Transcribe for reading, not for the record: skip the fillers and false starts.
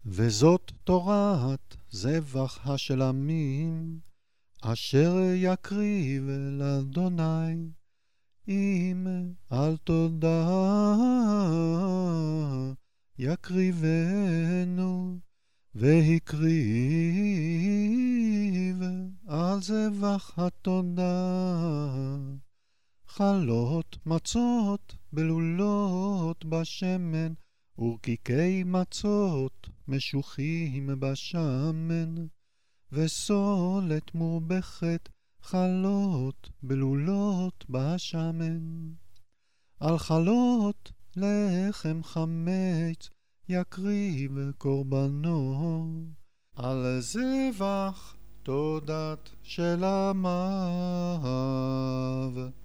וזאת תורת זבח השלמים, אשר יקריב לאדוני, אם על תודה יקריבנו, והקריב על זבח התודה. חלות מצות בלולות בשמן, ורקיקי מצות משוחים בשמן, וסולת מורבכת חלות בלולות בשמן. על חלות לחם חמץ יקריב קורבנו, על זבח תודת שלמיו.